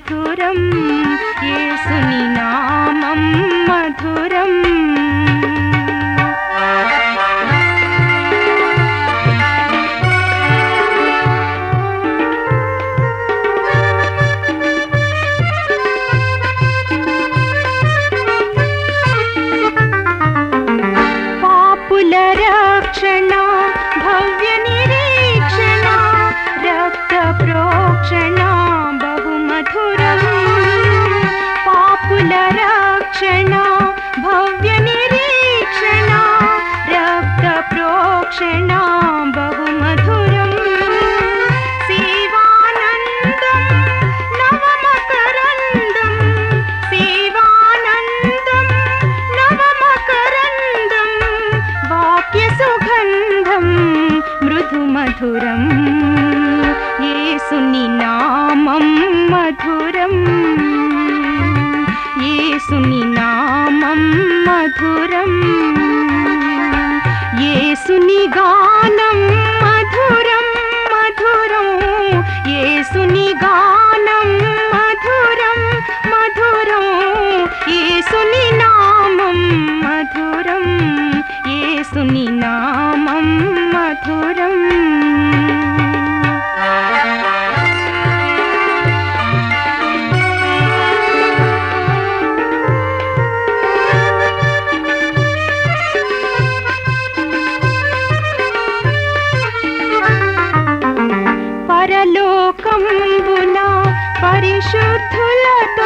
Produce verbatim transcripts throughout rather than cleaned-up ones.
మధురం యేసుని నామం మధురం పాపుల రక్షణ భవ్య నిరీక్షణ రక్త ప్రోక్షణ బహు మధురం పాపుల రక్షణ భవ్య నిరీక్షణ రక్త ప్రోక్షణ బహు మధురం శివానందం నవమకరందం శివానందం నవమకరందం వాక్య సుగంధం మృదు మధురం యేసుని నామం మధురం యేసుని నామం మధురం యేసుని గానం మధురం మధురం యేసుని గానం మధురం మధురం యేసుని నామం మధురం యేసుని నామం మధురం పరలోకంబున పరిశుద్ధులతో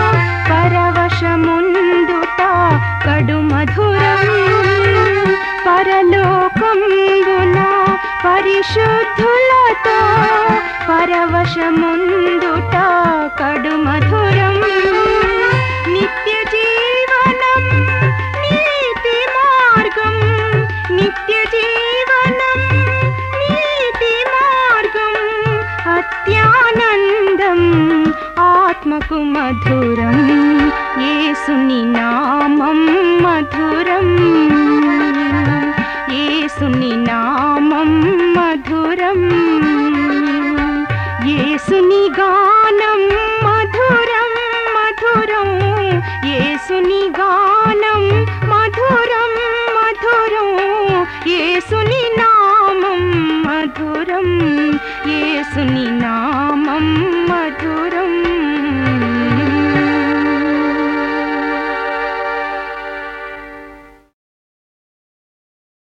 పరవశముందుట కడు మధురం పరలోకంబున పరిశుద్ధులతో పరవశముందుట కడు మధురం నిత్య జీవనం నీతి మార్గం నిత్య జీవనం నీతి మార్గం అత్యానందం ఆత్మకు మధురం యేసుని నామం మధురం యేసుని నామం మధురం యేసుని గానం మధురం మధురం యేసుని గానం మధురం మధురం యేసుని నామం మధురం యేసుని నామం